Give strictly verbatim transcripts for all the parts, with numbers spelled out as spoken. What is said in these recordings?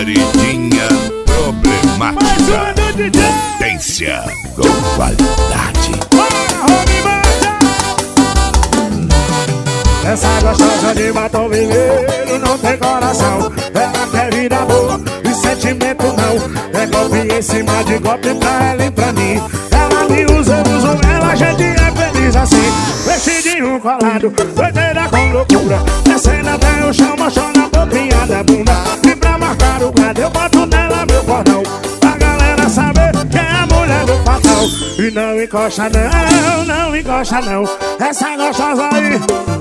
Paredinha problemática. Potência com qualidade. Essa gostosa de batom vermelho não tem coração. Ela quer vida boa e sentimento não. É golpe em cima de golpe pra ela e pra mim. Ela me usa, eu uso ela, a gente é feliz assim. Vestidinho colado, doideira com loucura. Descendo até o chão, mostrando a bobinha da bunda. E pra marcar o gado eu boto nela meu cordão, pra galera saber que é a mulher do patrão. E não encosta não, não encosta não. Essa gostosa aí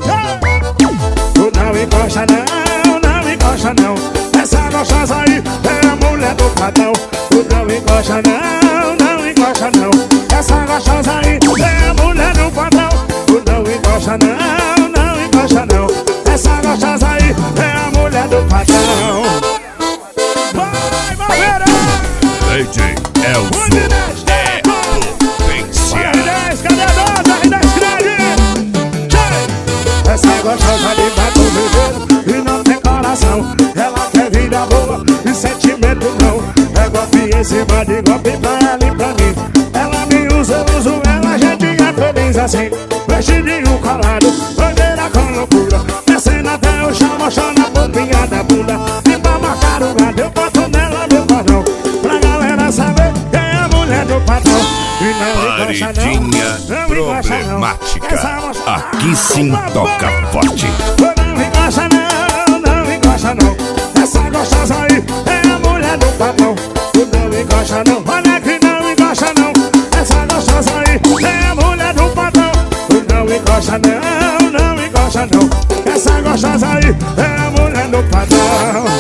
não encosta não, não encosta não. Essa gostosa aí é a mulher do patrão. Não encosta não, não encosta não. Essa gostosa aí é a mulher do patrão. Não encosta não, não encosta não. Essa gostosa aí é a mulher do patrão. Vai, Malveira! D J Elson é potência. Cadê a dose? R dez grande! Essa gostosa de batom vermelho e não tem coração. Ela quer vida boa e sentimento não. É golpe em cima de golpe pra ela e pra mim. Ela me usa, eu uso ela, a gente é feliz assim. Vestidinho colado, bandeira com loucura. Descendo até o chão, mostrando a bobinha da bunda. E pra marcar o gado eu boto nela meu cordão, pra galera saber quem é a mulher do patrão. E não encosta Paredinha não, não encosta não. problemática. Aqui sim toca forte. Não encosta não, não encosta não. Essa gostosa aí é a mulher do patrão. Não encosta não, olha que não encosta não. Essa gostosa aí é a mulher do patrão. Não encosta não, não encosta não. Essa gostosa aí é a mulher do patrão.